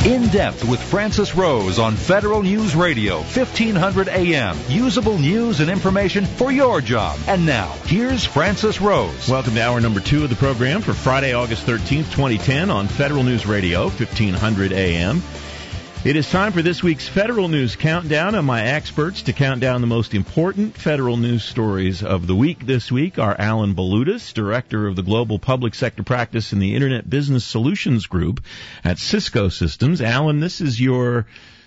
In Depth with Francis Rose on Federal News Radio, 1500 AM. Usable news and information for your job. And now, here's Francis Rose. Welcome to hour number 2 of the program for Friday, August 13th, 2010 on Federal News Radio, 1500 AM. It is time for this week's Federal News Countdown, and my experts to count down the most important federal news stories of the week this week are Alan Balutis, Director of the Global Public Sector Practice in the Internet Business Solutions Group at Cisco Systems. Alan, this is your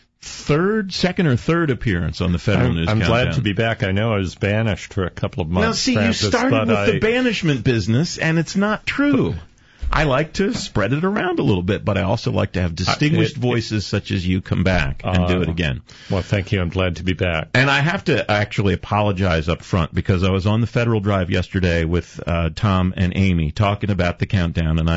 second or third appearance on the Federal News Countdown. I'm glad to be back. I know I was banished for a couple of months. Now, see, Francis, you started with the banishment business, and it's not true. I like to spread it around a little bit, but I also like to have distinguished voices such as you come back and do it again. Well, thank you. I'm glad to be back. And I have to actually apologize up front because I was on the Federal Drive yesterday with Tom and Amy talking about the countdown, and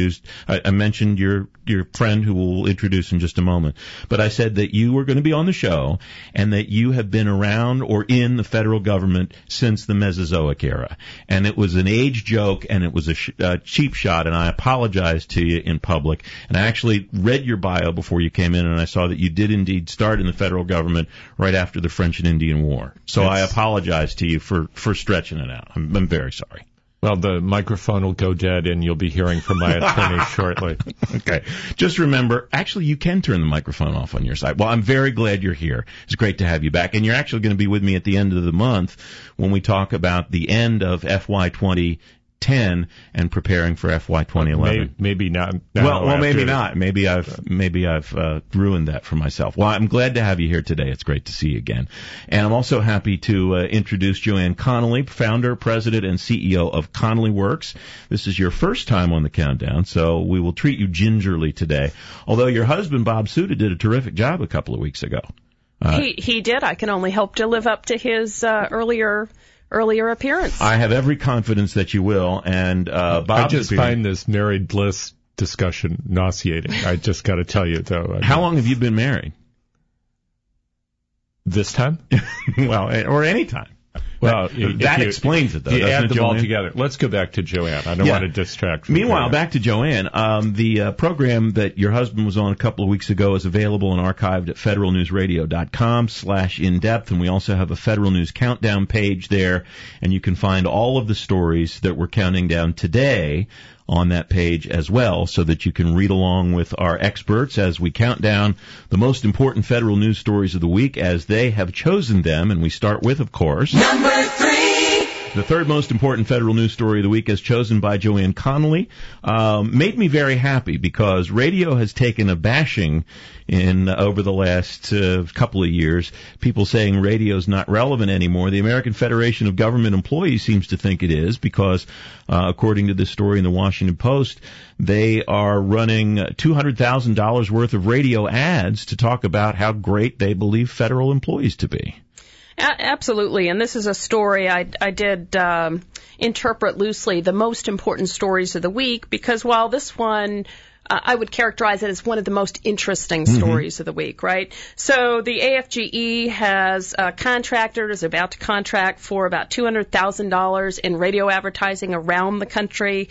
I mentioned your friend who we'll introduce in just a moment. But I said that you were going to be on the show and that you have been around or in the federal government since the Mesozoic era. And it was an age joke and it was a cheap shot, and I apologized to you in public. And I actually read your bio before you came in, and I saw that you did indeed start in the federal government right after the French and Indian War. So I apologize to you for stretching it out. I'm very sorry. Well, the microphone will go dead, and you'll be hearing from my attorney shortly. Okay. Just remember, actually, you can turn the microphone off on your side. Well, I'm very glad you're here. It's great to have you back. And you're actually going to be with me at the end of the month when we talk about the end of FY 2010 and preparing for FY 2011. Maybe not. Well, maybe not. Maybe I've ruined that for myself. Well, I'm glad to have you here today. It's great to see you again. And I'm also happy to introduce Joanne Connolly, founder, president, and CEO of Connolly Works. This is your first time on the countdown, so we will treat you gingerly today. Although your husband, Bob Suda, did a terrific job a couple of weeks ago. He did. I can only hope to live up to his earlier appearance. I have every confidence that you will. And Bob, I just find this married bliss discussion nauseating. I just got to tell you, though. How long have you been married? This time? Well, or any time. Well, that explains it, though. You add them Joanne? all together. Let's go back to Joanne. I don't want to distract from Meanwhile, Joanne. back to Joanne. The program that your husband was on a couple of weeks ago is available and archived at federalnewsradio.com/in-depth, and we also have a Federal News Countdown page there, and you can find all of the stories that we're counting down today on that page as well, so that you can read along with our experts as we count down the most important federal news stories of the week as they have chosen them. And we start with, of course, number 3. The third most important federal news story of the week, as chosen by Joanne Connolly, made me very happy because radio has taken a bashing over the last couple of years. People saying radio's not relevant anymore. The American Federation of Government Employees seems to think it is because, according to this story in the Washington Post, they are running $200,000 worth of radio ads to talk about how great they believe federal employees to be. Absolutely, and this is a story I did interpret loosely, the most important stories of the week, because while this one, I would characterize it as one of the most interesting stories of the week, right? So the AFGE has contracted, is about to contract for about $200,000 in radio advertising around the country.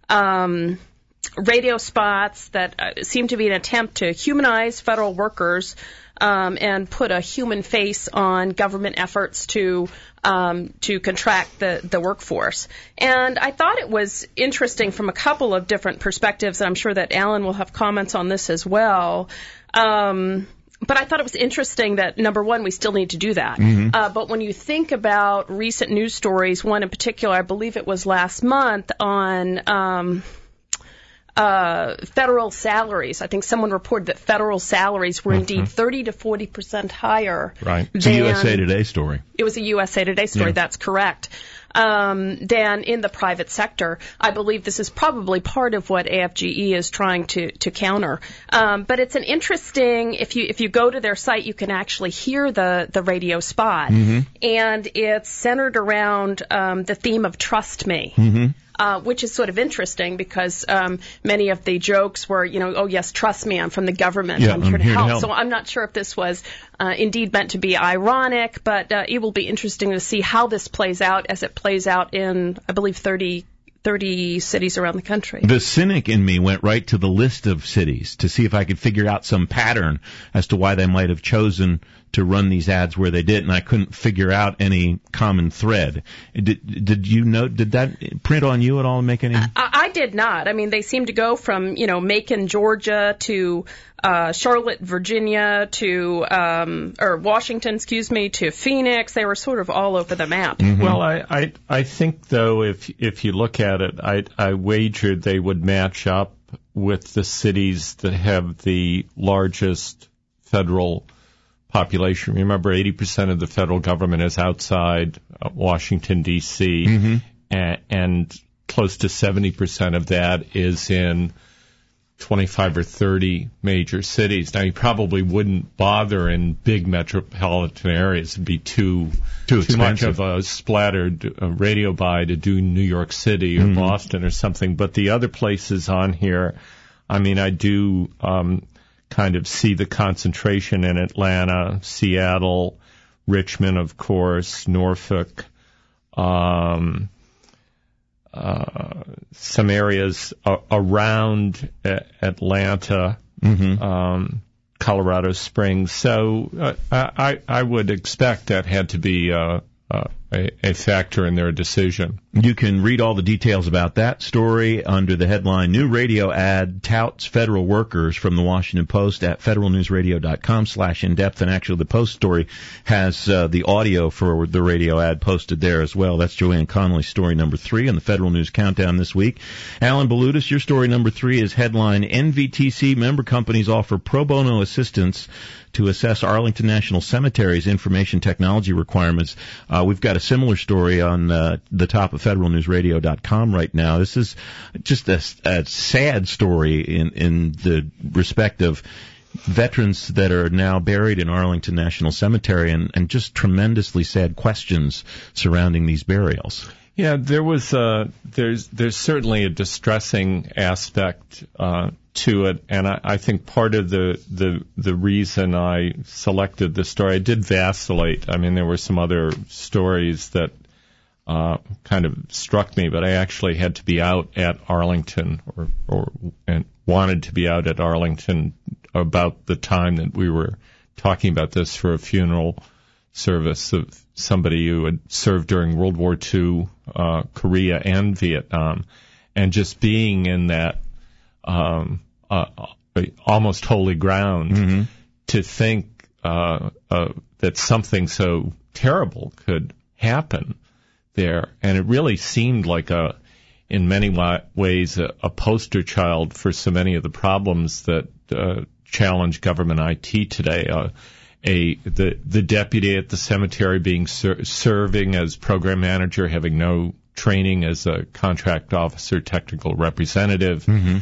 Radio spots that seem to be an attempt to humanize federal workers and put a human face on government efforts to contract the workforce. And I thought it was interesting from a couple of different perspectives, and I'm sure that Alan will have comments on this as well. But I thought it was interesting that, number one, we still need to do that. But when you think about recent news stories, one in particular, I believe it was last month on federal salaries. I think someone reported that federal salaries were indeed 30 to 40% higher. Right. It's a USA Today story. It was a USA Today story. Yeah. That's correct. Than in the private sector. I believe this is probably part of what AFGE is trying to counter. But it's an interesting, if you go to their site, you can actually hear the radio spot. And it's centered around the theme of trust me. Which is sort of interesting because many of the jokes were, oh, yes, trust me, I'm from the government. Yeah, I'm here to help. So I'm not sure if this was indeed meant to be ironic, but it will be interesting to see how this plays out as it plays out in, I believe, 30 30 cities around the country. The cynic in me went right to the list of cities to see if I could figure out some pattern as to why they might have chosen to run these ads where they did, and I couldn't figure out any common thread. Did you know? Did that print on you at all and make any? I did not. I mean, they seem to go from Macon, Georgia, to Charlotte, Virginia, to or Washington, to Phoenix. They were sort of all over the map. Mm-hmm. Well, I think though, if you look at it, I wagered they would match up with the cities that have the largest federal population. Remember, 80% of the federal government is outside Washington, D.C., mm-hmm. and close to 70% of that is in 25 or 30 major cities. Now, you probably wouldn't bother in big metropolitan areas. It'd be too much of a splattered radio buy to do New York City or mm-hmm. Boston or something. But the other places on here, I mean, I do kind of see the concentration in Atlanta, Seattle, Richmond, of course, Norfolk, some areas around Atlanta, mm-hmm. Colorado Springs. So I would expect that had to be a factor in their decision. You can read all the details about that story under the headline, New Radio Ad Touts Federal Workers, from the Washington Post at federalnewsradio.com/in-depth. And actually the Post story has the audio for the radio ad posted there as well. That's Joanne Connolly's story number 3 on the Federal News Countdown this week. Alan Balutis, your story number 3 is headline, NVTC member companies offer pro bono assistance to assess Arlington National Cemetery's information technology requirements. We've got a similar story on the top of federalnewsradio.com right now. This is just a sad story in the respect of veterans that are now buried in Arlington National Cemetery, and just tremendously sad questions surrounding these burials. Yeah, there's certainly a distressing aspect to it, and I think part of the reason I selected this story, I did vacillate. I mean, there were some other stories that kind of struck me, but I actually had to be out at Arlington, and wanted to be out at Arlington about the time that we were talking about this for a funeral service of somebody who had served during World War II, Korea and Vietnam, and just being in that almost holy ground, mm-hmm. to think that something so terrible could happen there. And it really seemed like in many ways a poster child for so many of the problems that challenge government IT today. The deputy at the cemetery being serving as program manager, having no training as a contract officer, technical representative, mm-hmm.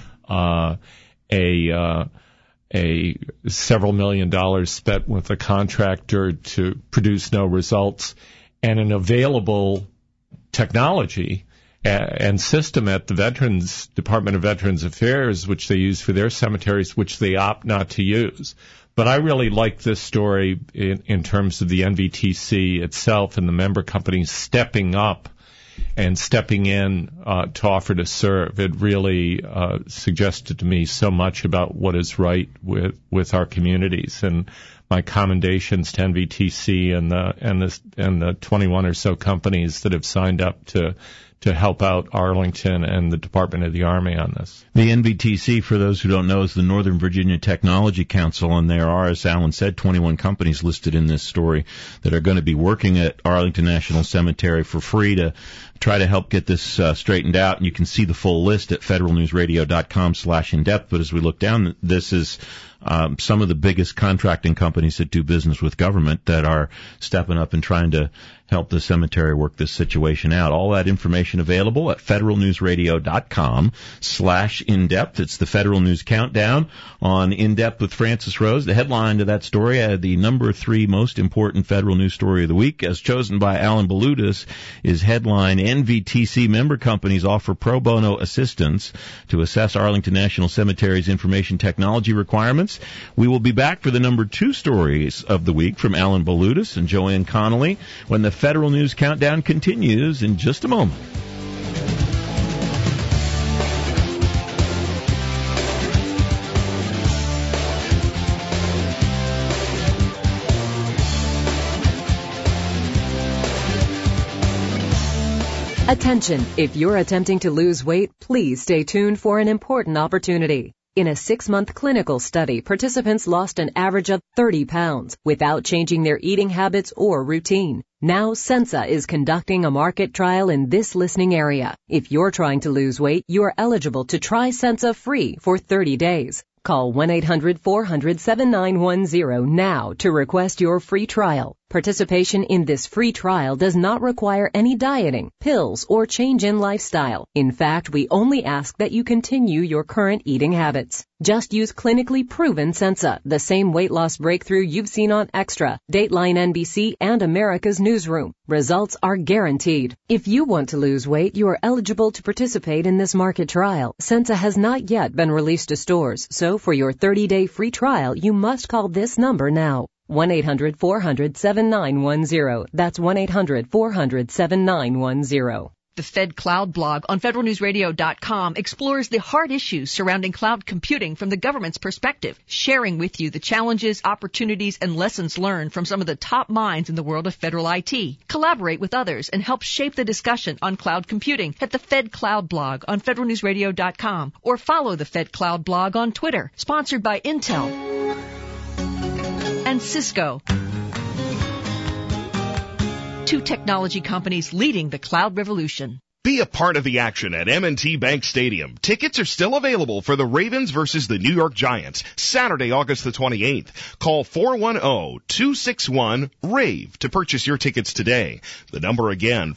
A several $1 million spent with a contractor to produce no results, and an available technology and system at the Department of Veterans Affairs, which they use for their cemeteries, which they opt not to use. But I really like this story in terms of the NVTC itself and the member companies stepping up and stepping in to offer to serve. It really suggested to me so much about what is right with our communities. And my commendations to NVTC and the 21 or so companies that have signed up to help out Arlington and the Department of the Army on this. The NVTC, for those who don't know, is the Northern Virginia Technology Council, and there are, as Alan said, 21 companies listed in this story that are going to be working at Arlington National Cemetery for free to try to help get this straightened out. And you can see the full list at federalnewsradio.com/in-depth. But as we look down, this is some of the biggest contracting companies that do business with government that are stepping up and trying to help the cemetery work this situation out. All that information available at federalnewsradio.com/in-depth. It's the Federal News Countdown on In-Depth with Francis Rose. The headline to that story, the number 3 most important federal news story of the week, as chosen by Alan Balutis, is headline, NVTC member companies offer pro bono assistance to assess Arlington National Cemetery's information technology requirements. We will be back for the number 2 stories of the week from Alan Balutis and Joanne Connolly when the Federal News Countdown continues in just a moment. Attention! If you're attempting to lose weight, please stay tuned for an important opportunity. In a 6-month clinical study, participants lost an average of 30 pounds without changing their eating habits or routine. Now Sensa is conducting a market trial in this listening area. If you're trying to lose weight, you are eligible to try Sensa free for 30 days. Call 1-800-400-7910 now to request your free trial. Participation in this free trial does not require any dieting, pills, or change in lifestyle. In fact, we only ask that you continue your current eating habits. Just use clinically proven Sensa, the same weight loss breakthrough you've seen on Extra, Dateline NBC, and America's Newsroom. Results are guaranteed. If you want to lose weight, you are eligible to participate in this market trial. Sensa has not yet been released to stores, so for your 30-day free trial, you must call this number now. 1-800-400-7910. That's 1-800-400-7910. The Fed Cloud blog on federalnewsradio.com explores the hard issues surrounding cloud computing from the government's perspective, sharing with you the challenges, opportunities, and lessons learned from some of the top minds in the world of federal IT. Collaborate with others and help shape the discussion on cloud computing at the Fed Cloud blog on federalnewsradio.com or follow the Fed Cloud blog on Twitter, sponsored by Intel and Cisco, two technology companies leading the cloud revolution. Be a part of the action at M&T Bank Stadium. Tickets are still available for the Ravens versus the New York Giants, Saturday, August the 28th. Call 410-261-RAVE to purchase your tickets today. The number again,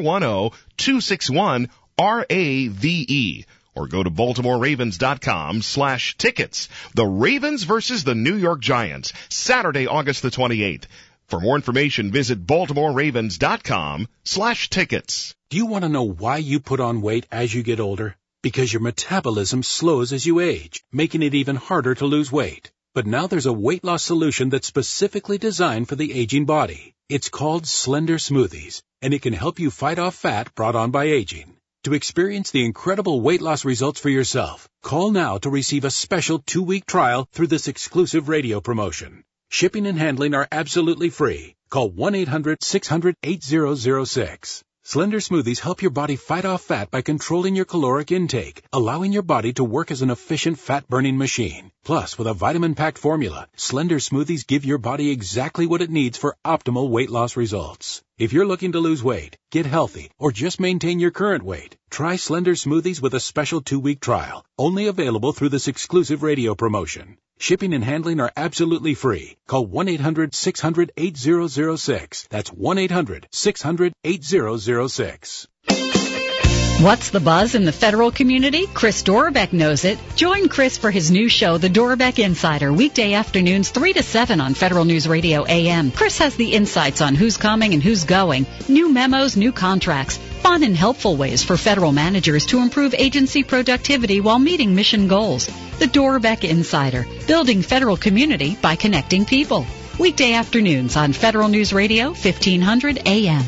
410-261-RAVE. Or go to BaltimoreRavens.com/tickets. The Ravens versus the New York Giants, Saturday, August the 28th. For more information, visit BaltimoreRavens.com/tickets. Do you want to know why you put on weight as you get older? Because your metabolism slows as you age, making it even harder to lose weight. But now there's a weight loss solution that's specifically designed for the aging body. It's called Slender Smoothies, and it can help you fight off fat brought on by aging. To experience the incredible weight loss results for yourself, call now to receive a special 2-week trial through this exclusive radio promotion. Shipping and handling are absolutely free. Call 1-800-600-8006. Slender Smoothies help your body fight off fat by controlling your caloric intake, allowing your body to work as an efficient fat-burning machine. Plus, with a vitamin-packed formula, Slender Smoothies give your body exactly what it needs for optimal weight loss results. If you're looking to lose weight, get healthy, or just maintain your current weight, try Slender Smoothies with a special 2-week trial, only available through this exclusive radio promotion. Shipping and handling are absolutely free. Call 1-800-600-8006. That's 1-800-600-8006. What's the buzz in the federal community? Chris Dorbeck knows it. Join Chris for his new show, The Dorbeck Insider, weekday afternoons 3 to 7 on Federal News Radio AM. Chris has the insights on who's coming and who's going, new memos, new contracts, fun and helpful ways for federal managers to improve agency productivity while meeting mission goals. The Dorbeck Insider, building federal community by connecting people. Weekday afternoons on Federal News Radio, 1500 AM.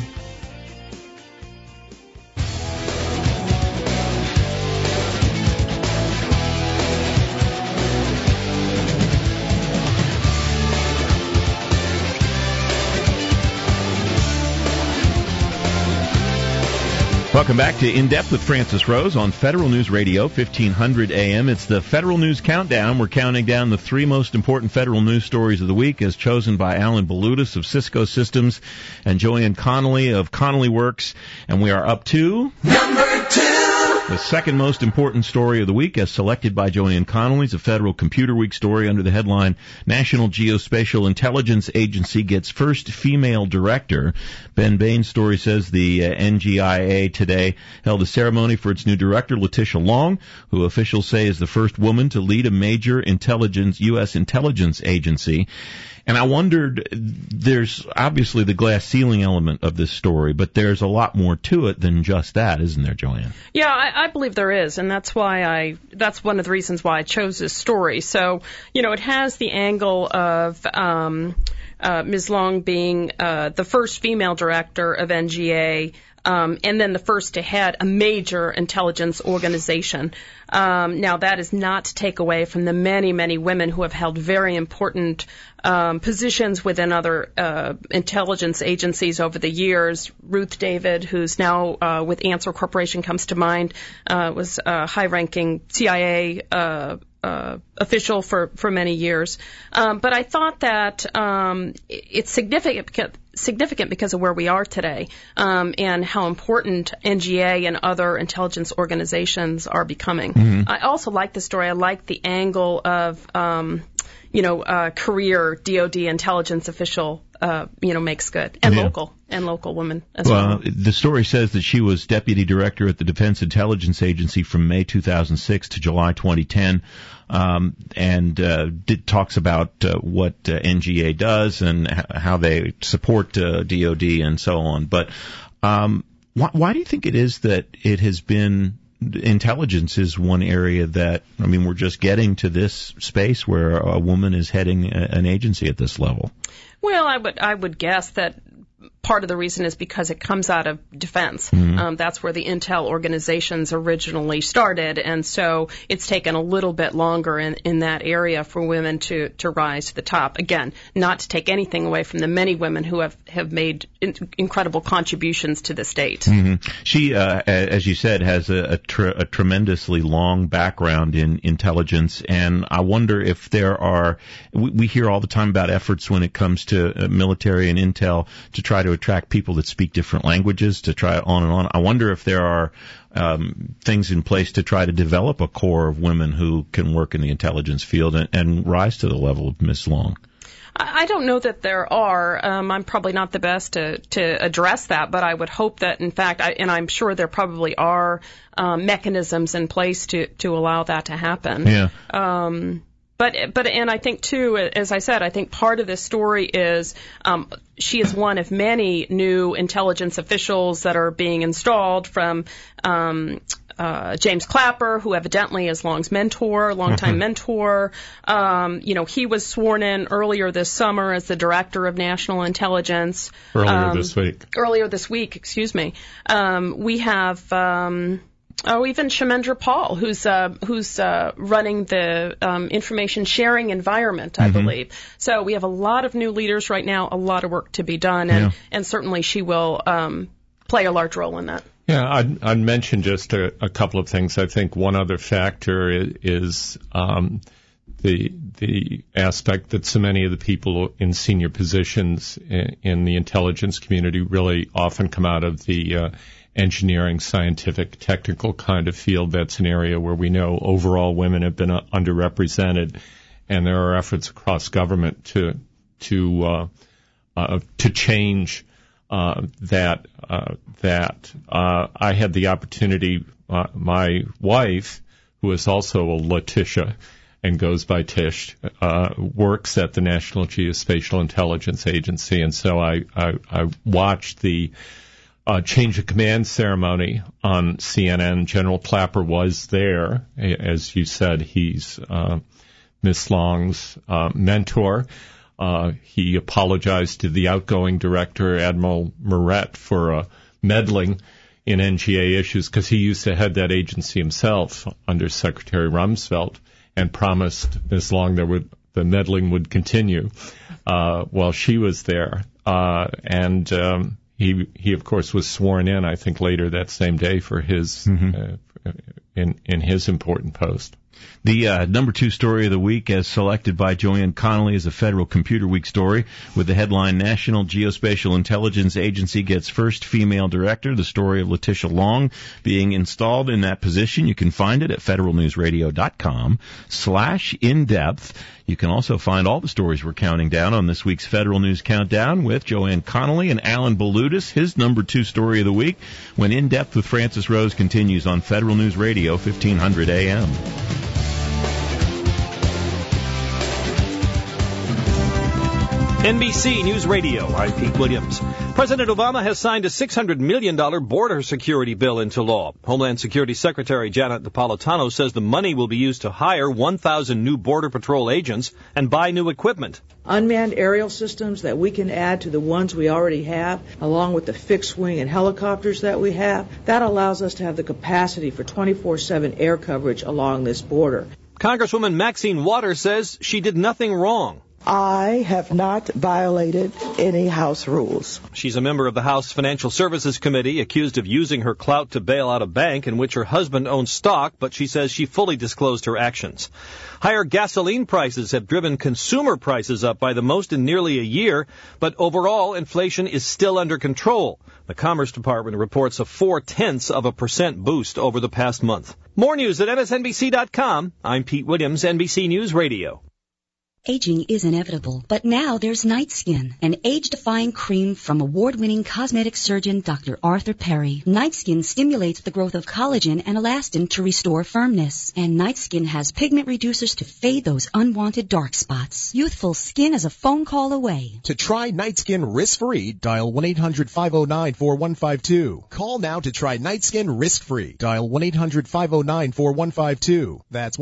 Welcome back to In Depth with Francis Rose on Federal News Radio, 1500 AM. It's the Federal News Countdown. We're counting down the 3 most important federal news stories of the week as chosen by Alan Balutis of Cisco Systems and Joanne Connolly of Connolly Works. And we are up to number 2. The second most important story of the week, as selected by Joanne Connolly, is a Federal Computer Week story under the headline, National Geospatial Intelligence Agency Gets First Female Director. Ben Bain's story says the NGIA today held a ceremony for its new director, Letitia Long, who officials say is the first woman to lead a major U.S. intelligence agency. And I wondered, there's obviously the glass ceiling element of this story, but there's a lot more to it than just that, isn't there, Joanne? Yeah, I believe there is, and that's one of the reasons why I chose this story. So, it has the angle of Ms. Long being the first female director of NGA, and then the first to head a major intelligence organization. Now, that is not to take away from the many, many women who have held very important positions within other intelligence agencies over the years. Ruth David, who's now with Answer Corporation, comes to mind, was a high-ranking CIA official for many years. But I thought that it's significant because of where we are today, and how important NGA and other intelligence organizations are becoming. Mm-hmm. I also like the story. I like the angle of career DOD intelligence official, makes good. And local women as well. The story says that she was deputy director at the Defense Intelligence Agency from May 2006 to July 2010, and talks about what NGA does and how they support DOD and so on. But why do you think it is that it has been... Intelligence is one area that, we're just getting to this space where a woman is heading an agency at this level. Well, I would guess that part of the reason is because it comes out of defense. Mm-hmm. That's where the intel organizations originally started, and so it's taken a little bit longer in that area for women to rise to the top. Again, not to take anything away from the many women who have made incredible contributions to the state. Mm-hmm. She, as you said, has a tremendously long background in intelligence, and I wonder if there are, we hear all the time about efforts when it comes to military and intel to try to attract people that speak different languages, to try on and on. I wonder if there are things in place to try to develop a core of women who can work in the intelligence field and rise to the level of Ms. Long. I don't know that there are. I'm probably not the best to address that, but I would hope that, in fact, and I'm sure there probably are mechanisms in place to allow that to happen. Yeah. But I think too, as I said, I think part of this story is she is one of many new intelligence officials that are being installed, from James Clapper, who evidently is Long's mentor, longtime mentor. He was sworn in earlier this summer as the director of national intelligence. Earlier this week, excuse me. We have. Even Shamendra Paul, who's running the information sharing environment, I believe. So we have a lot of new leaders right now, a lot of work to be done, and certainly she will play a large role in that. Yeah, I'd mention just a couple of things. I think one other factor is the aspect that so many of the people in senior positions in the intelligence community really often come out of the engineering, scientific, technical kind of field. That's an area where we know overall women have been underrepresented, and there are efforts across government to change that. I had the opportunity. My wife, who is also a Letitia and goes by Tish, works at the National Geospatial Intelligence Agency, and so I watched the change of command ceremony on CNN. General Clapper was there. As you said, he's Miss Long's mentor. He apologized to the outgoing director, Admiral Moret, for meddling in NGA issues, because he used to head that agency himself under Secretary Rumsfeld, and promised Miss Long the meddling would continue while she was there. He of course was sworn in, I think, later that same day for his in his important post. The number 2 story of the week, as selected by Joanne Connolly, is a Federal Computer Week story with the headline, National Geospatial Intelligence Agency Gets First Female Director, the story of Letitia Long being installed in that position. You can find it at federalnewsradio.com/in-depth. You can also find all the stories we're counting down on this week's Federal News Countdown with Joanne Connolly and Alan Balutis, his number 2 story of the week, when In Depth with Francis Rose continues on Federal News Radio, 1500 AM. NBC News Radio, I'm Pete Williams. President Obama has signed a $600 million border security bill into law. Homeland Security Secretary Janet Napolitano says the money will be used to hire 1,000 new Border Patrol agents and buy new equipment. Unmanned aerial systems that we can add to the ones we already have, along with the fixed wing and helicopters that we have, that allows us to have the capacity for 24/7 air coverage along this border. Congresswoman Maxine Waters says she did nothing wrong. I have not violated any House rules. She's a member of the House Financial Services Committee, accused of using her clout to bail out a bank in which her husband owns stock, but she says she fully disclosed her actions. Higher gasoline prices have driven consumer prices up by the most in nearly a year, but overall inflation is still under control. The Commerce Department reports a 0.4% boost over the past month. More news at MSNBC.com. I'm Pete Williams, NBC News Radio. Aging is inevitable, but now there's Night Skin, an age-defying cream from award-winning cosmetic surgeon Dr. Arthur Perry. Night Skin stimulates the growth of collagen and elastin to restore firmness. And Night Skin has pigment reducers to fade those unwanted dark spots. Youthful skin is a phone call away. To try Night Skin risk-free, dial 1-800-509-4152. Call now to try Night Skin risk-free. Dial 1-800-509-4152. That's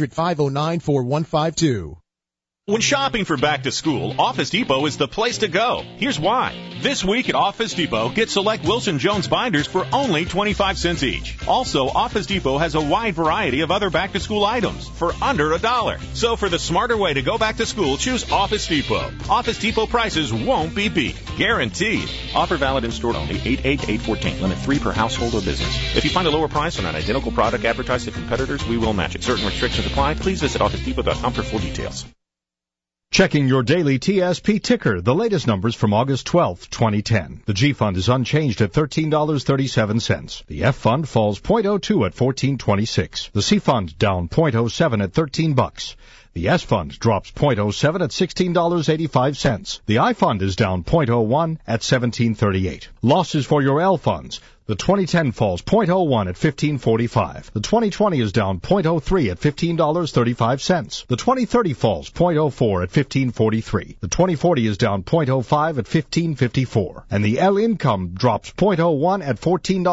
1-800-509-4152. When shopping for back to school, Office Depot is the place to go. Here's why. This week at Office Depot, get select Wilson Jones binders for only 25 cents each. Also, Office Depot has a wide variety of other back to school items for under $1. So for the smarter way to go back to school, choose Office Depot. Office Depot prices won't be beat. Guaranteed. Offer valid in store only 8/8/8/14. Limit 3 per household or business. If you find a lower price on an identical product advertised to competitors, we will match it. Certain restrictions apply. Please visit OfficeDepot.com for full details. Checking your daily TSP ticker, the latest numbers from August 12, 2010. The G Fund is unchanged at $13.37. The F Fund falls 0.02 at $14.26. The C Fund down 0.07 at $13. The S Fund drops 0.07 at $16.85. The I Fund is down 0.01 at $17.38. Losses for your L Funds. The 2010 falls 0.01 at $15.45. The 2020 is down 0.03 at $15.35. The 2030 falls 0.04 at $15.43. The 2040 is down 0.05 at $15.54. And the L Income drops 0.01 at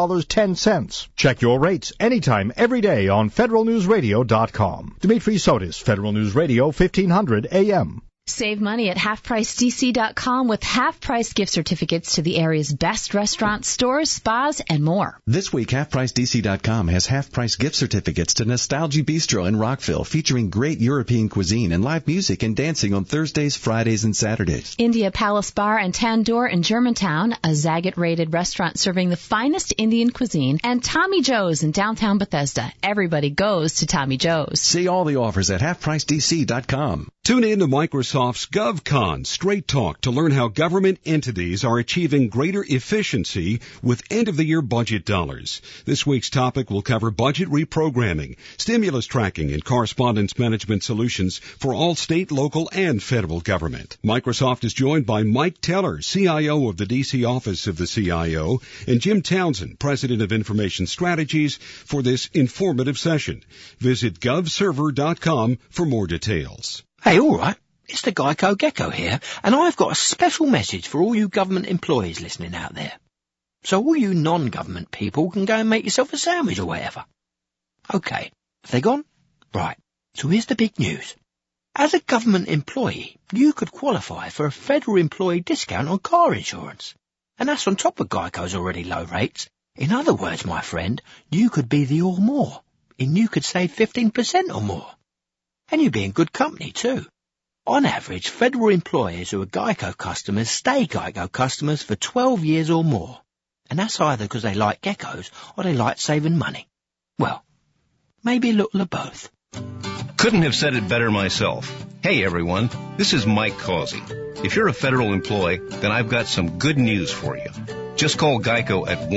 $14.10. Check your rates anytime, every day on federalnewsradio.com. Dimitri Sotis, Federal News Radio, 1500 AM. Save money at halfpricedc.com with half-price gift certificates to the area's best restaurants, stores, spas, and more. This week, halfpricedc.com has half-price gift certificates to Nostalgia Bistro in Rockville, featuring great European cuisine and live music and dancing on Thursdays, Fridays, and Saturdays. India Palace Bar and Tandoor in Germantown, a Zagat-rated restaurant serving the finest Indian cuisine, and Tommy Joe's in downtown Bethesda. Everybody goes to Tommy Joe's. See all the offers at halfpricedc.com. Tune in to Microsoft's GovCon Straight Talk to learn how government entities are achieving greater efficiency with end-of-the-year budget dollars. This week's topic will cover budget reprogramming, stimulus tracking, and correspondence management solutions for all state, local, and federal government. Microsoft is joined by Mike Teller, CIO of the D.C. office of the CIO, and Jim Townsend, President of Information Strategies, for this informative session. Visit govserver.com for more details. Hey, all right. It's the Geico Gecko here, and I've got a special message for all you government employees listening out there. So all you non-government people can go and make yourself a sandwich or whatever. Okay, have they gone? Right, so here's the big news. As a government employee, you could qualify for a federal employee discount on car insurance. And that's on top of Geico's already low rates. In other words, my friend, you could be the or more, and you could save 15% or more. And you'd be in good company, too. On average, federal employees who are Geico customers stay Geico customers for 12 years or more. And that's either because they like geckos or they like saving money. Well, maybe a little of both. Couldn't have said it better myself. Hey, everyone. This is Mike Causey. If you're a federal employee, then I've got some good news for you. Just call Geico at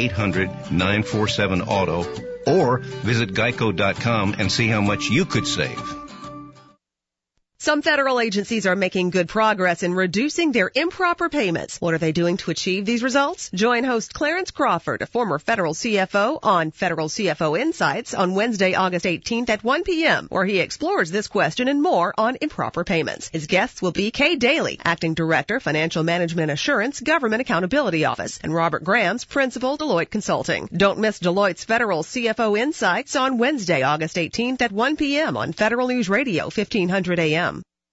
1-800-947-AUTO or visit geico.com and see how much you could save. Some federal agencies are making good progress in reducing their improper payments. What are they doing to achieve these results? Join host Clarence Crawford, a former federal CFO, on Federal CFO Insights on Wednesday, August 18th at 1 p.m., where he explores this question and more on improper payments. His guests will be Kay Daly, Acting Director, Financial Management Assurance, Government Accountability Office, and Robert Grams, Principal, Deloitte Consulting. Don't miss Deloitte's Federal CFO Insights on Wednesday, August 18th at 1 p.m. on Federal News Radio, 1500 a.m.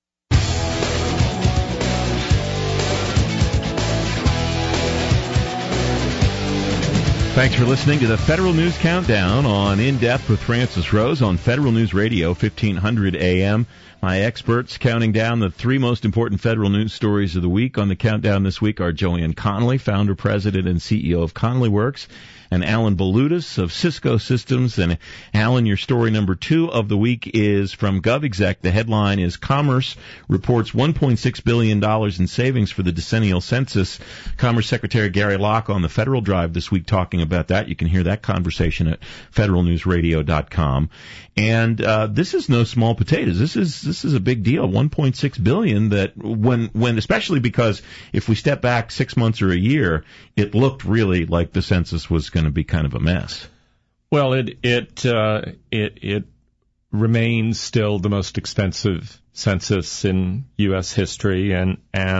Thanks for listening to the Federal News Countdown on In Depth with Francis Rose on Federal News Radio, 1500 a.m. My experts counting down the three most important federal news stories of the week. On the countdown this week are Joanne Connolly, founder, president, and CEO of Connolly Works, and Alan Balutis of Cisco Systems. And Alan, your story number 2 of the week is from GovExec. The headline is Commerce reports $1.6 billion in savings for the decennial census. Commerce Secretary Gary Locke on the Federal Drive this week talking about that. You can hear that conversation at federalnewsradio.com. And this is no small potatoes. This is a big deal. $1.6 billion. That when especially because if we step back 6 months or a year, it looked really like the census was going to be kind of a mess. Well, it remains still the most expensive census in U.S. history, and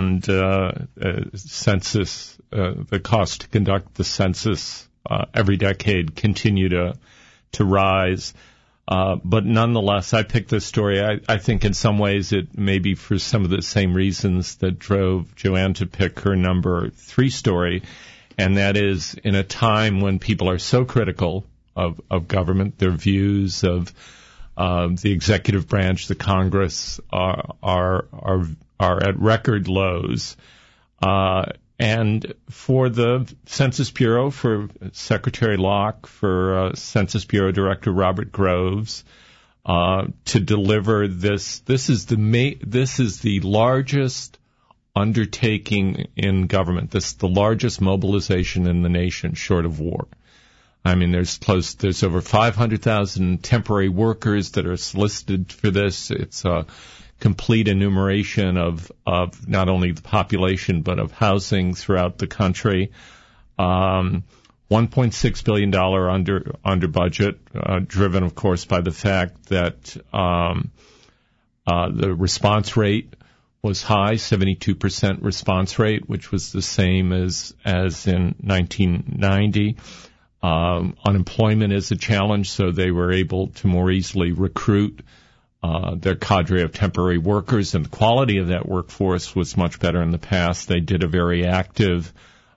census the cost to conduct the census every decade continue to rise. But nonetheless, I picked this story. I think in some ways it may be for some of the same reasons that drove Joanne to pick her number 3 story, and that is in a time when people are so critical of government, their views of the executive branch, the Congress, are at record lows. And for the Census Bureau, for Secretary Locke, for Census Bureau Director Robert Groves, to deliver this is the largest undertaking in government. This is the largest mobilization in the nation, short of war. I mean, there's over 500,000 temporary workers that are solicited for this. It's a complete enumeration of not only the population but of housing throughout the country. $1.6 billion under budget, driven of course by the fact that the response rate was high, 72% response rate, which was the same as in 1990. Unemployment is a challenge, so they were able to more easily recruit their cadre of temporary workers, and the quality of that workforce was much better in the past. They did a very active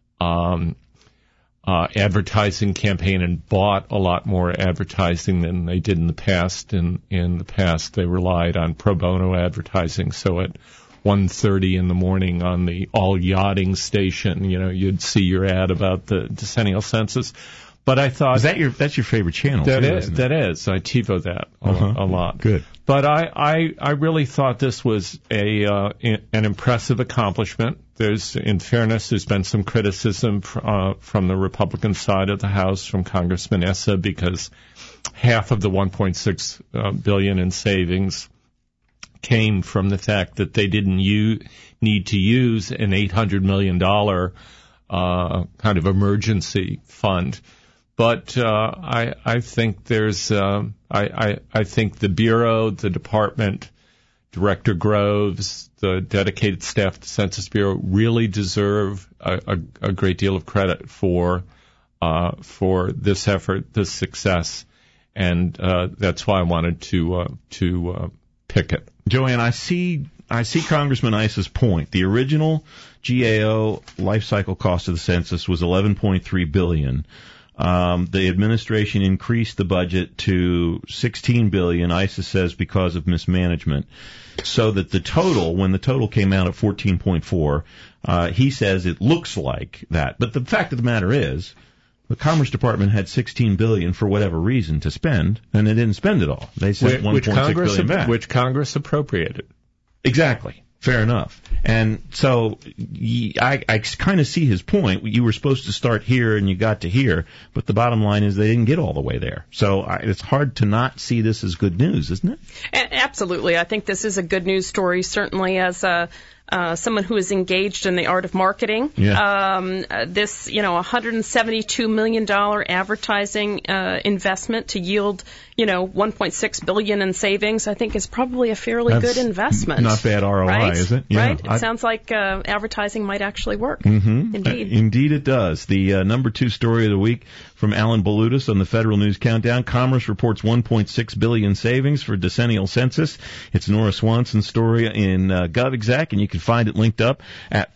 advertising campaign and bought a lot more advertising than they did in the past. In the past, they relied on pro bono advertising, so at 1:30 in the morning on the all yachting station, you'd see your ad about the decennial census. But I thought that's your favorite channel. That is. I TiVo that a lot. Good. But I really thought this was an impressive accomplishment. In fairness, there's been some criticism from the Republican side of the House, from Congressman Issa, because half of the $1.6 billion in savings came from the fact that they didn't need to use an $800 million kind of emergency fund. But I think there's I think the Bureau, the Department, Director Groves, the dedicated staff at the Census Bureau really deserve a great deal of credit for this effort, this success, and that's why I wanted to pick it. Joanne, I see Congressman Issa's point. The original GAO life cycle cost of the census was $11.3 billion. The administration increased the budget to $16 billion, Issa says, because of mismanagement, so that the total, when the total came out at 14.4, he says it looks like that. But the fact of the matter is, the Commerce Department had $16 billion for whatever reason to spend, and they didn't spend it all. They sent $1.6 billion back. Which Congress appropriated. Exactly. Fair enough. And so I kind of see his point. You were supposed to start here and you got to here, but the bottom line is they didn't get all the way there. So it's hard to not see this as good news, isn't it? Absolutely. I think this is a good news story, certainly as someone who is engaged in the art of marketing. Yeah. This, $172 million advertising investment to yield, $1.6 billion in savings, I think is probably a fairly good investment. Not bad ROI, right? is it? Yeah, right. It sounds like advertising might actually work. Mm-hmm. Indeed. Indeed it does. The number 2 story of the week from Alan Balutis on the Federal News Countdown. Commerce reports $1.6 billion savings for decennial census. It's Nora Swanson's story in GovExec, and you can find it linked up at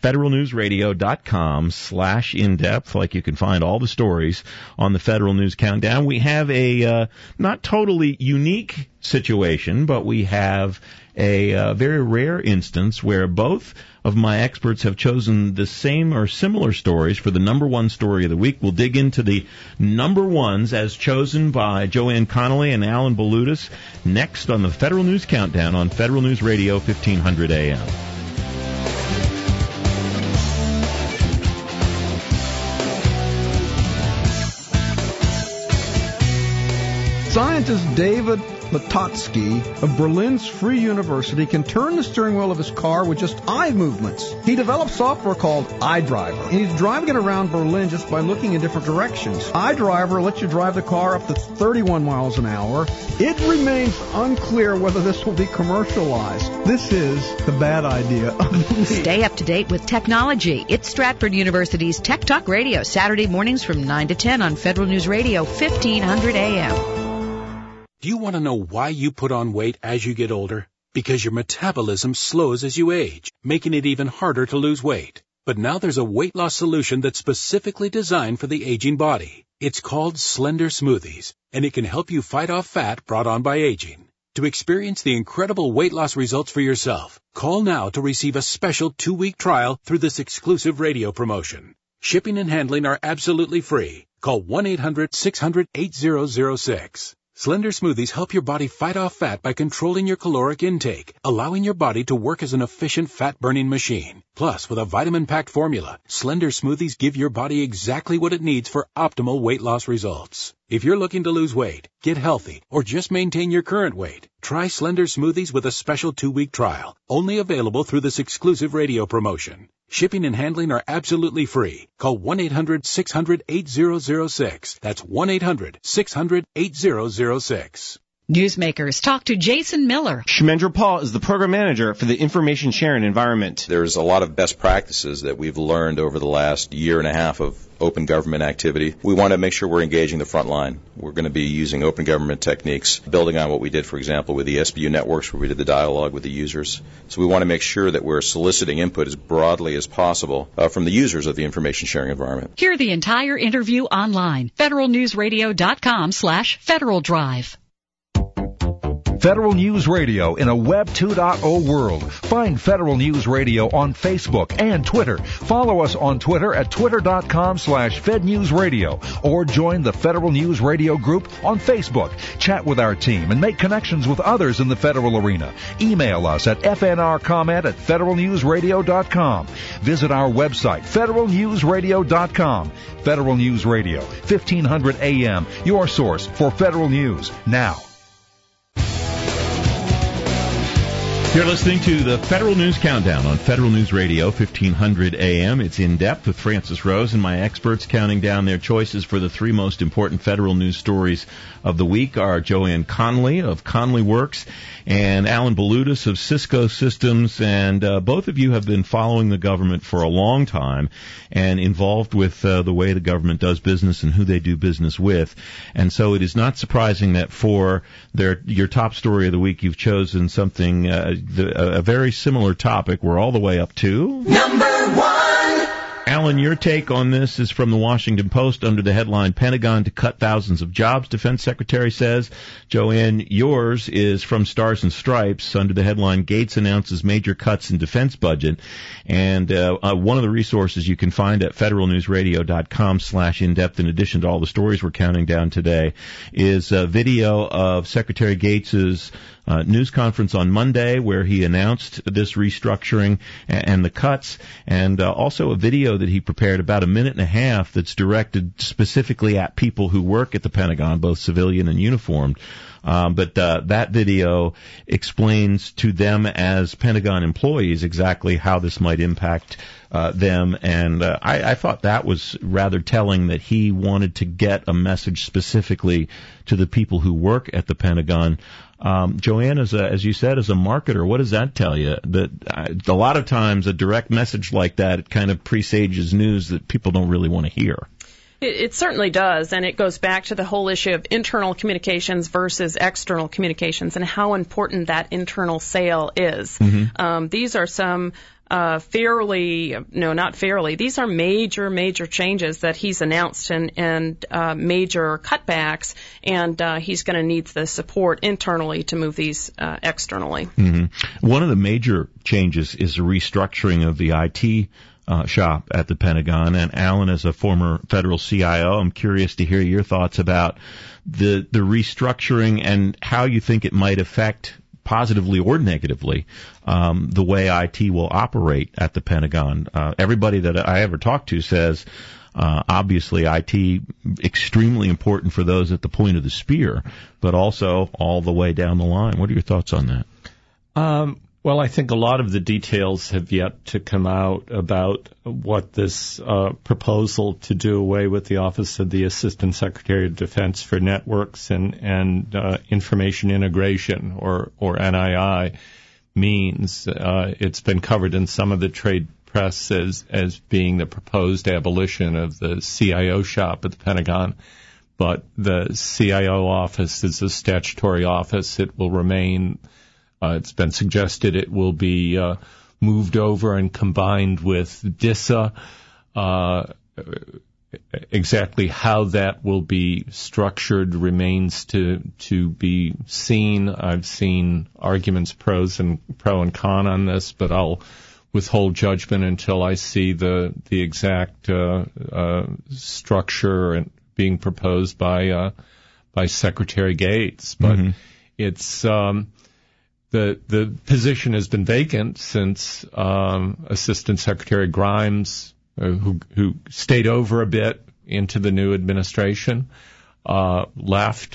federalnewsradio.com/in-depth, like you can find all the stories on the Federal News Countdown. We have a not totally unique situation, but we have a very rare instance where both of my experts have chosen the same or similar stories for the number 1 story of the week. We'll dig into the number 1s as chosen by Joanne Connolly and Alan Balutis next on the Federal News Countdown on Federal News Radio 1500 AM. Scientist David Latotsky of Berlin's Free University can turn the steering wheel of his car with just eye movements. He developed software called iDriver, and he's driving it around Berlin just by looking in different directions. iDriver lets you drive the car up to 31 miles an hour. It remains unclear whether this will be commercialized. This is the bad idea of the week. Stay up to date with technology. It's Stratford University's Tech Talk Radio, Saturday mornings from 9 to 10 on Federal News Radio, 1500 AM. Do you want to know why you put on weight as you get older? Because your metabolism slows as you age, making it even harder to lose weight. But now there's a weight loss solution that's specifically designed for the aging body. It's called Slender Smoothies, and it can help you fight off fat brought on by aging. To experience the incredible weight loss results for yourself, call now to receive a special 2-week trial through this exclusive radio promotion. Shipping and handling are absolutely free. Call 1-800-600-8006. Slender Smoothies help your body fight off fat by controlling your caloric intake, allowing your body to work as an efficient fat-burning machine. Plus, with a vitamin-packed formula, Slender Smoothies give your body exactly what it needs for optimal weight loss results. If you're looking to lose weight, get healthy, or just maintain your current weight, try Slender Smoothies with a special 2-week trial, only available through this exclusive radio promotion. Shipping and handling are absolutely free. Call 1-800-600-8006. That's 1-800-600-8006. Newsmakers talk to Jason Miller. Shemendra Paul is the program manager for the Information Sharing Environment. There's a lot of best practices that we've learned over the last year and a half of open government activity. We want to make sure we're engaging the front line. We're going to be using open government techniques, building on what we did, for example, with the SBU networks where we did the dialogue with the users. So we want to make sure that we're soliciting input as broadly as possible from the users of the information sharing environment. Hear the entire interview online. federalnewsradio.com/Federal Drive. Federal News Radio in a Web 2.0 world. Find Federal News Radio on Facebook and Twitter. Follow us on Twitter at twitter.com/FedNewsRadio or join the Federal News Radio group on Facebook. Chat with our team and make connections with others in the federal arena. Email us at fnrcomment@federalnewsradio.com. Visit our website, federalnewsradio.com. Federal News Radio, 1500 AM, your source for federal news now. You're listening to the Federal News Countdown on Federal News Radio, 1500 AM. It's In Depth with Francis Rose and my experts counting down their choices for the 3 most important federal news stories of the week are Joanne Connolly of Connolly Works and Alan Balutis of Cisco Systems. And both of you have been following the government for a long time and involved with the way the government does business and who they do business with. And so it is not surprising that for your top story of the week, you've chosen something a very similar topic. We're all the way up to number 1. Alan, your take on this is from the Washington Post under the headline, Pentagon to cut thousands of jobs, Defense Secretary says. Joanne, yours is from Stars and Stripes under the headline, Gates announces major cuts in defense budget. And one of the resources you can find at federalnewsradio.com/in-depth, in addition to all the stories we're counting down today, is a video of Secretary Gates's news conference on Monday where he announced this restructuring and the cuts, and also a video that he prepared about a minute and a half that's directed specifically at people who work at the Pentagon, both civilian and uniformed. But that video explains to them as Pentagon employees exactly how this might impact them, and I thought that was rather telling that he wanted to get a message specifically to the people who work at the Pentagon. Joanne, as you said, as a marketer, what does that tell you? That a lot of times a direct message like that, it kind of presages news that people don't really want to hear. It certainly does, and it goes back to the whole issue of internal communications versus external communications and how important that internal sale is. Mm-hmm. These are some these are major changes that he's announced and major cutbacks, and he's going to need the support internally to move these externally. Mm-hmm. One of the major changes is the restructuring of the IT shop at the Pentagon. And Alan, as a former federal CIO, I'm curious to hear your thoughts about the restructuring and how you think it might affect, positively or negatively, the way IT will operate at the Pentagon. Everybody that I ever talked to says, obviously IT extremely important for those at the point of the spear, but also all the way down the line. What are your thoughts on that? Well, I think a lot of the details have yet to come out about what this proposal to do away with the Office of the Assistant Secretary of Defense for Networks and Information Integration, or NII, means. It's been covered in some of the trade press as being the proposed abolition of the CIO shop at the Pentagon. But the CIO office is a statutory office. It will remain. It's been suggested it will be moved over and combined with DISA. Exactly how that will be structured remains to be seen. I've seen arguments pro and con on this, but I'll withhold judgment until I see the exact structure and being proposed by Secretary Gates. But it's the position has been vacant since Assistant Secretary Grimes, who stayed over a bit into the new administration, left.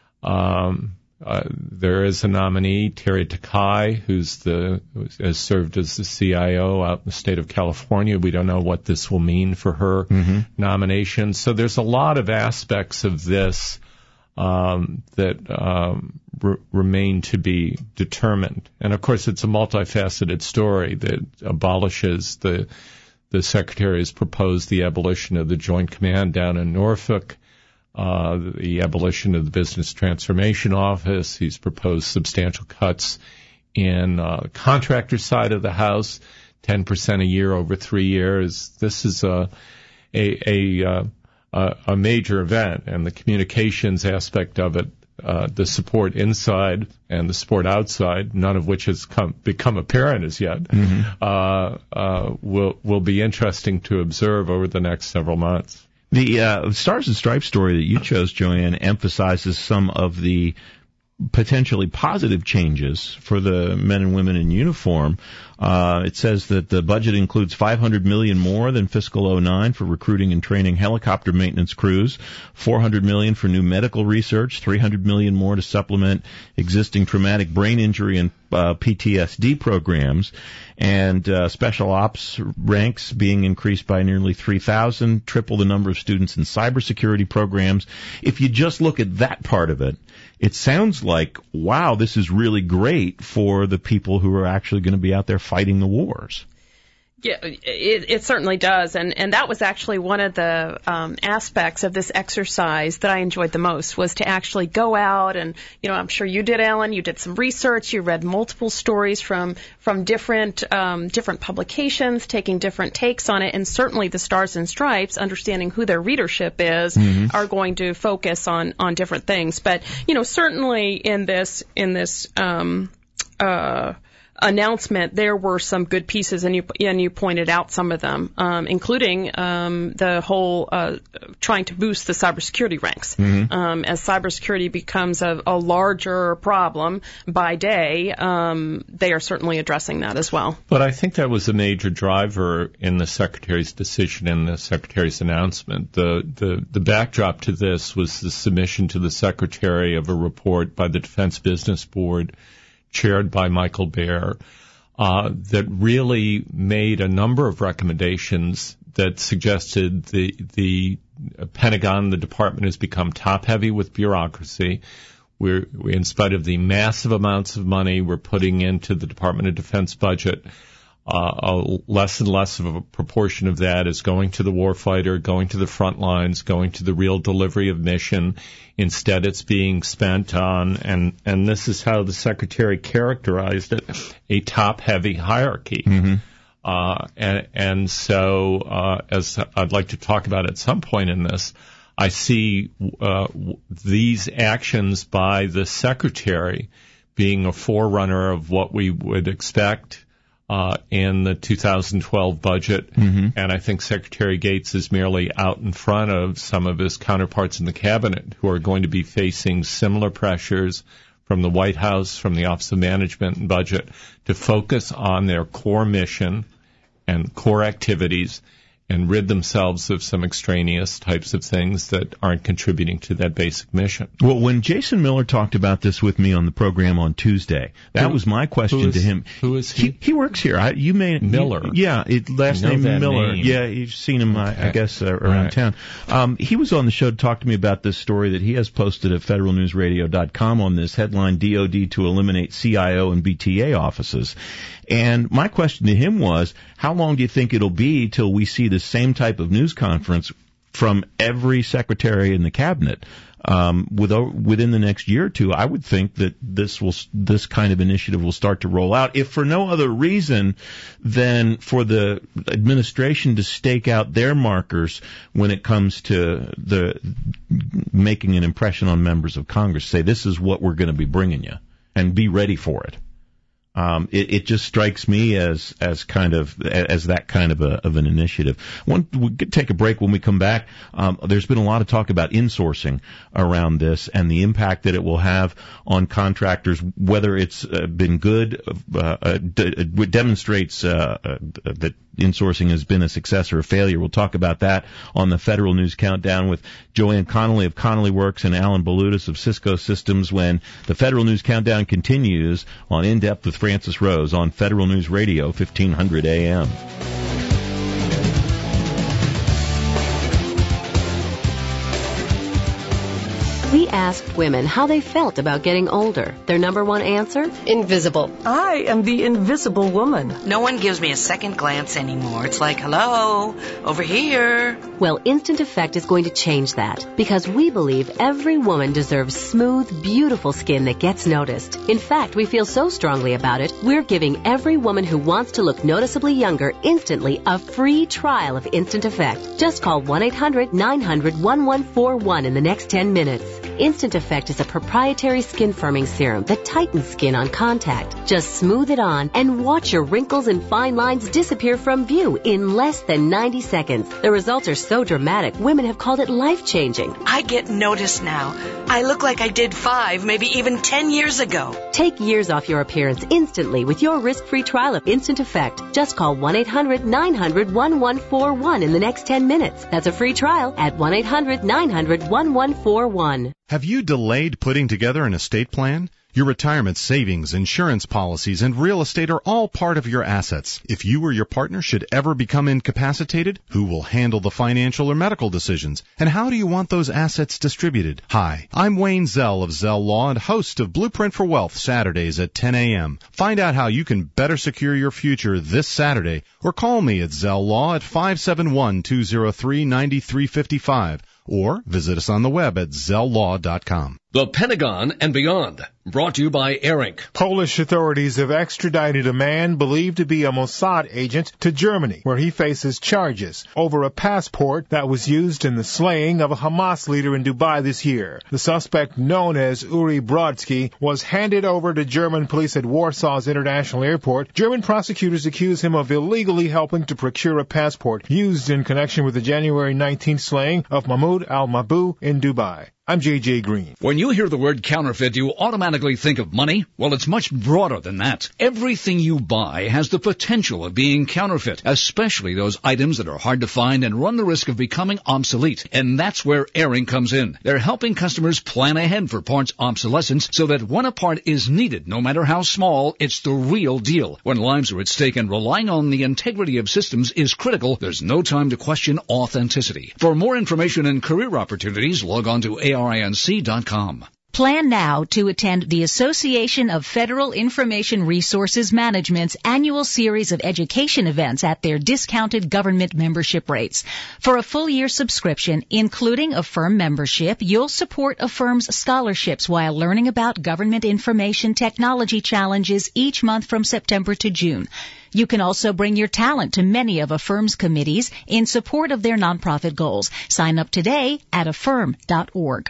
There is a nominee, Terry Takai, who has served as the CIO out in the state of California. We don't know what this will mean for her nomination. So there's a lot of aspects of this that remain to be determined. And of course, it's a multifaceted story that abolishes the Secretary has proposed the abolition of the Joint Command down in Norfolk, the abolition of the Business Transformation Office. He's proposed substantial cuts in the contractor side of the House, 10% a year over 3 years. This is a major event, and the communications aspect of it, the support inside and the support outside, none of which has become apparent as yet, will be interesting to observe over the next several months. The Stars and Stripes story that you chose, Joanne, emphasizes some of the potentially positive changes for the men and women in uniform. It says that the budget includes $500 million more than fiscal 2009 for recruiting and training helicopter maintenance crews, $400 million for new medical research, $300 million more to supplement existing traumatic brain injury and PTSD programs, and special ops ranks being increased by nearly 3,000, triple the number of students in cybersecurity programs. If you just look at that part of it, it sounds like, wow, this is really great for the people who are actually going to be out there fighting the wars. Yeah, it certainly does, and that was actually one of the aspects of this exercise that I enjoyed the most, was to actually go out and, I'm sure you did, Alan. You did some research. You read multiple stories from different publications, taking different takes on it, and certainly the Stars and Stripes, understanding who their readership is, are going to focus on different things. But certainly in this announcement, there were some good pieces, and you pointed out some of them, including the whole trying to boost the cybersecurity ranks. As cybersecurity becomes a larger problem by day, they are certainly addressing that as well. But I think that was a major driver in the Secretary's decision and the Secretary's announcement. The backdrop to this was the submission to the Secretary of a report by the Defense Business Board, chaired by Michael Baer, that really made a number of recommendations that suggested the Pentagon, the department, has become top-heavy with bureaucracy. We're, in spite of the massive amounts of money we're putting into the Department of Defense budget, less and less of a proportion of that is going to the warfighter, going to the front lines, going to the real delivery of mission. Instead, it's being spent on, and this is how the Secretary characterized it, a top-heavy hierarchy. And so, as I'd like to talk about at some point in this, I see these actions by the Secretary being a forerunner of what we would expect in the 2012 budget, and I think Secretary Gates is merely out in front of some of his counterparts in the cabinet who are going to be facing similar pressures from the White House, from the Office of Management and Budget, to focus on their core mission and core activities and rid themselves of some extraneous types of things that aren't contributing to that basic mission. Well, when Jason Miller talked about this with me on the program on Tuesday, that was my question to him. Who is he? He works here. Miller. Last name Miller. Name. Yeah, you've seen him, I guess, around town. He was on the show to talk to me about this story that he has posted at federalnewsradio.com on this headline, DOD to eliminate CIO and BTA offices. And my question to him was, how long do you think it'll be till we see the same type of news conference from every secretary in the cabinet? Within the next year or two, I would think that this kind of initiative will start to roll out, if for no other reason than for the administration to stake out their markers when it comes to the making an impression on members of Congress. Say, this is what we're going to be bringing you, and be ready for it. It just strikes me as that kind of an initiative. We could take a break. When we come back, there's been a lot of talk about insourcing around this and the impact that it will have on contractors, whether it's been good, demonstrates that insourcing has been a success or a failure. We'll talk about that on the Federal News Countdown with Joanne Connolly of Connolly Works and Alan Balutis of Cisco Systems, when the Federal News Countdown continues on In Depth with Francis Rose on Federal News Radio, 1500 AM. We asked women how they felt about getting older. Their number one answer? Invisible. I am the invisible woman. No one gives me a second glance anymore. It's like, hello, over here. Well, Instant Effect is going to change that, because we believe every woman deserves smooth, beautiful skin that gets noticed. In fact, we feel so strongly about it, we're giving every woman who wants to look noticeably younger instantly a free trial of Instant Effect. Just call 1-800-900-1141 in the next 10 minutes. Instant Effect is a proprietary skin firming serum that tightens skin on contact. Just smooth it on and watch your wrinkles and fine lines disappear from view in less than 90 seconds. The results are so dramatic, women have called it life-changing. I get noticed now. I look like I did 5, maybe even 10 years ago. Take years off your appearance instantly with your risk-free trial of Instant Effect. Just call 1-800-900-1141 in the next 10 minutes. That's a free trial at 1-800-900-1141. Have you delayed putting together an estate plan? Your retirement savings, insurance policies, and real estate are all part of your assets. If you or your partner should ever become incapacitated, who will handle the financial or medical decisions? And how do you want those assets distributed? Hi, I'm Wayne Zell of Zell Law and host of Blueprint for Wealth Saturdays at 10 a.m. Find out how you can better secure your future this Saturday, or call me at Zell Law at 571-203-9355, or visit us on the web at zelllaw.com. The Pentagon and Beyond, brought to you by ARINC. Polish authorities have extradited a man believed to be a Mossad agent to Germany, where he faces charges over a passport that was used in the slaying of a Hamas leader in Dubai this year. The suspect, known as Uri Brodsky, was handed over to German police at Warsaw's International Airport. German prosecutors accuse him of illegally helping to procure a passport used in connection with the January 19th slaying of Mahmoud al-Mabhouh in Dubai. I'm J.J. Green. When you hear the word counterfeit, you automatically think of money? Well, it's much broader than that. Everything you buy has the potential of being counterfeit, especially those items that are hard to find and run the risk of becoming obsolete. And that's where ARINC comes in. They're helping customers plan ahead for parts obsolescence so that when a part is needed, no matter how small, it's the real deal. When lives are at stake and relying on the integrity of systems is critical, there's no time to question authenticity. For more information and career opportunities, log on to ARINC.com. Plan now to attend the Association of Federal Information Resources Management's annual series of education events at their discounted government membership rates. For a full-year subscription, including a firm membership, you'll support a firm's scholarships while learning about government information technology challenges each month from September to June. You can also bring your talent to many of a firm's committees in support of their nonprofit goals. Sign up today at affirm.org.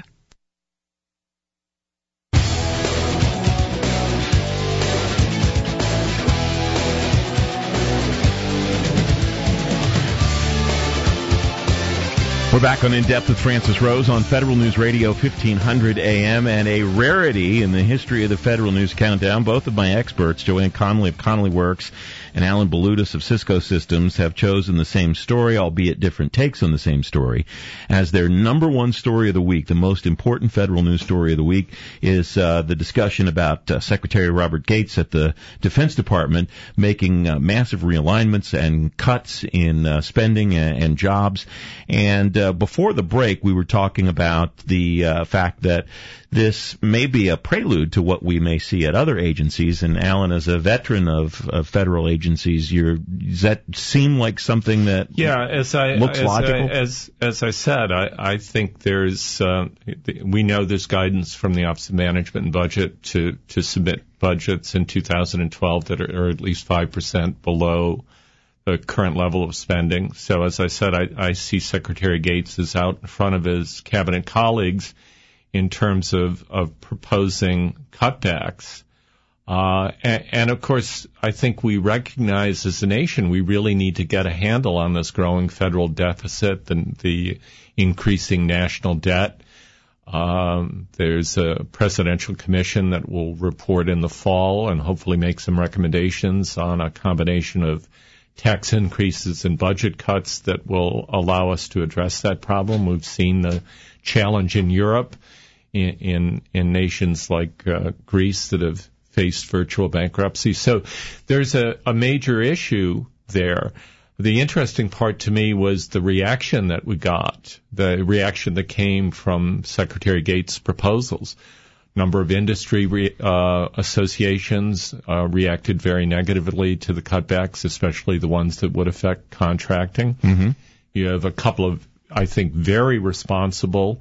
We're back on In Depth with Francis Rose on Federal News Radio 1500 AM, and a rarity in the history of the Federal News Countdown. Both of my experts, Joanne Connolly of Connolly Works and Alan Balutis of Cisco Systems, have chosen the same story, albeit different takes on the same story, as their number one story of the week. The most important federal news story of the week is the discussion about Secretary Robert Gates at the Defense Department making massive realignments and cuts in spending and jobs. And before the break, we were talking about the fact that this may be a prelude to what we may see at other agencies. And Alan, as a veteran of federal agencies, does that seem like something that looks logical? As I said, I think there's we know there's guidance from the Office of Management and Budget to submit budgets in 2012 that are at least 5% below the current level of spending. So as I said, I see Secretary Gates is out in front of his cabinet colleagues in terms of proposing cutbacks. And of course, I think we recognize as a nation we really need to get a handle on this growing federal deficit and the increasing national debt. There's a presidential commission that will report in the fall and hopefully make some recommendations on a combination of tax increases and budget cuts that will allow us to address that problem. We've seen the challenge in Europe in nations like Greece that have faced virtual bankruptcy. So there's a major issue there. The interesting part to me was the reaction that we got, the reaction that came from Secretary Gates' proposals. Number of industry associations reacted very negatively to the cutbacks, especially the ones that would affect contracting. Mm-hmm. You have a couple of, I think, very responsible,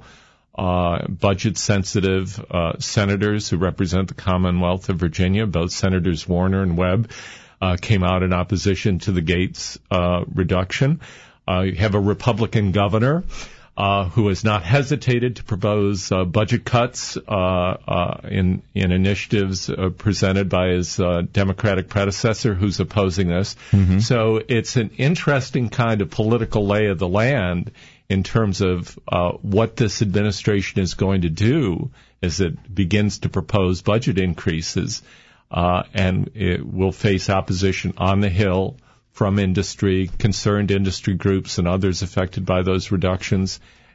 budget-sensitive senators who represent the Commonwealth of Virginia. Both Senators Warner and Webb came out in opposition to the Gates reduction. You have a Republican governor who has not hesitated to propose budget cuts in initiatives presented by his Democratic predecessor, who's opposing this. Mm-hmm. So it's an interesting kind of political lay of the land in terms of what this administration is going to do as it begins to propose budget increases, and it will face opposition on the Hill from industry, concerned industry groups, and others affected by those reductions,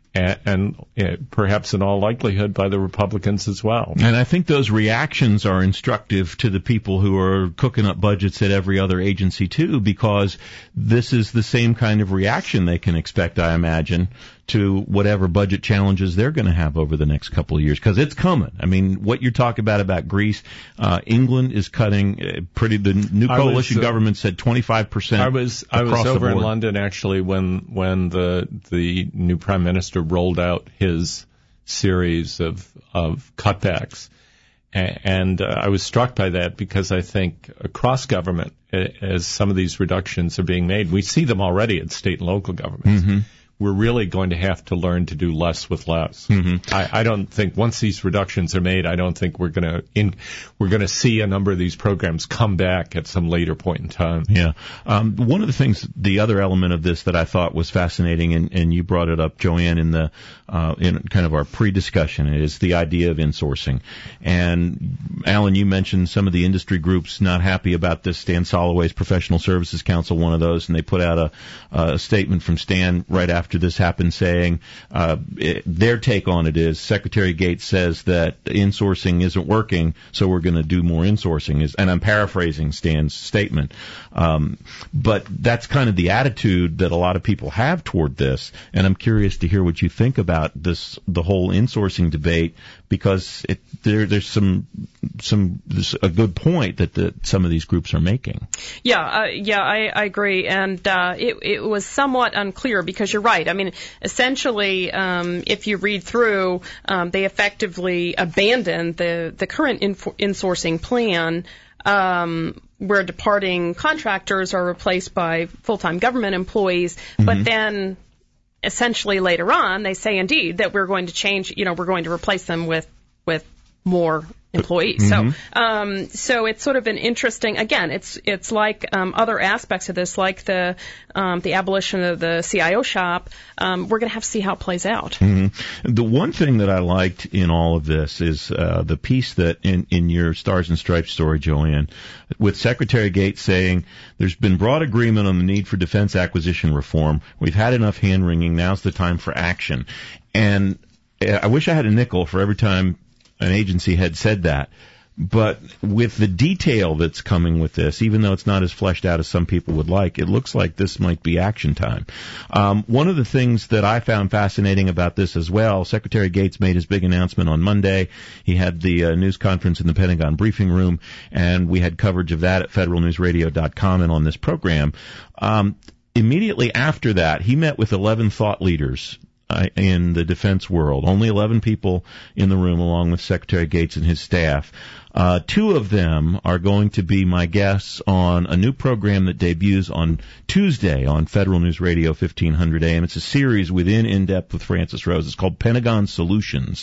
and perhaps in all likelihood by the Republicans as well. And I think those reactions are instructive to the people who are cooking up budgets at every other agency too, because this is the same kind of reaction they can expect, I imagine, to whatever budget challenges they're going to have over the next couple of years, because it's coming. I mean, what you're talking about Greece, England is cutting the new coalition government said 25%. I was over in London actually when the new prime minister rolled out his series of cutbacks. And I was struck by that because I think across government, as some of these reductions are being made, we see them already at state and local governments. Mm-hmm. We're really going to have to learn to do less with less. Mm-hmm. I don't think once these reductions are made, I don't think we're going to see a number of these programs come back at some later point in time. Yeah. One of the things, the other element of this that I thought was fascinating, and you brought it up, Joanne, in kind of our pre-discussion, is the idea of insourcing. And Alan, you mentioned some of the industry groups not happy about this. Stan Soloway's Professional Services Council, one of those, and they put out a statement from Stan right after this happened saying their take on it is Secretary Gates says that insourcing isn't working, so we're going to do more insourcing. And I'm paraphrasing Stan's statement. But that's kind of the attitude that a lot of people have toward this, and I'm curious to hear what you think about the whole insourcing debate, because there's a good point that some of these groups are making. I agree, and it was somewhat unclear because you're right. I mean, essentially, if you read through, they effectively abandoned the current insourcing plan, where departing contractors are replaced by full-time government employees, mm-hmm. but then essentially later on they say indeed that we're going to change, we're going to replace them with more employees. Mm-hmm. So it's sort of an interesting, again, it's like other aspects of this, like the abolition of the CIO shop. We're going to have to see how it plays out. Mm-hmm. The one thing that I liked in all of this is the piece that in your Stars and Stripes story, Joanne, with Secretary Gates saying there's been broad agreement on the need for defense acquisition reform. We've had enough hand-wringing. Now's the time for action. And I wish I had a nickel for every time an agency had said that. But with the detail that's coming with this, even though it's not as fleshed out as some people would like, it looks like this might be action time. One of the things that I found fascinating about this as well, Secretary Gates made his big announcement on Monday. He had the news conference in the Pentagon briefing room, and we had coverage of that at federalnewsradio.com and on this program. Immediately after that, he met with 11 thought leaders in the defense world. Only 11 people in the room, along with Secretary Gates and his staff. 2 of them are going to be my guests on a new program that debuts on Tuesday on Federal News Radio 1500 AM. It's a series within In Depth with Francis Rose. It's called Pentagon Solutions.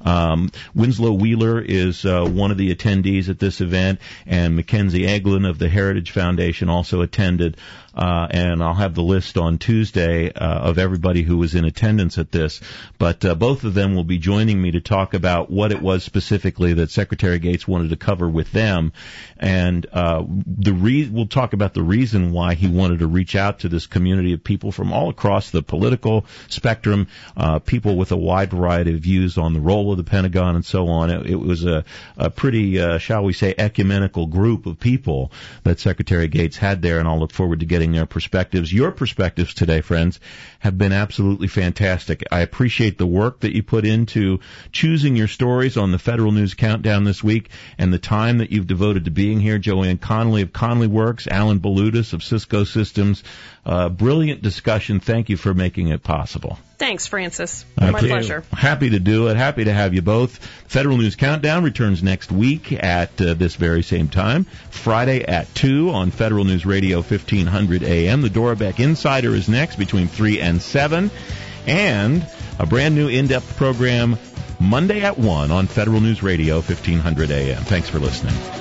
Winslow Wheeler is one of the attendees at this event, and Mackenzie Eglin of the Heritage Foundation also attended. And I'll have the list on Tuesday of everybody who was in attendance at this. But both of them will be joining me to talk about what it was specifically that Secretary Gates wanted to cover with them. And we'll talk about the reason why he wanted to reach out to this community of people from all across the political spectrum, people with a wide variety of views on the role of the Pentagon and so on. It was a pretty, shall we say, ecumenical group of people that Secretary Gates had there, and I'll look forward to getting their perspectives. Your perspectives today, friends, have been absolutely fantastic. I appreciate the work that you put into choosing your stories on the Federal News Countdown this week, and the time that you've devoted to being here. Joanne Connolly of Connolly Works, Alan Balutis of Cisco Systems. Brilliant discussion. Thank you for making it possible. Thanks, Francis. My pleasure. Happy to do it. Happy to have you both. Federal News Countdown returns next week at this very same time, Friday at 2 on Federal News Radio 1500 AM. The Dora Beck Insider is next between 3 and 7. And a brand new in-depth program Monday at 1 on Federal News Radio 1500 AM. Thanks for listening.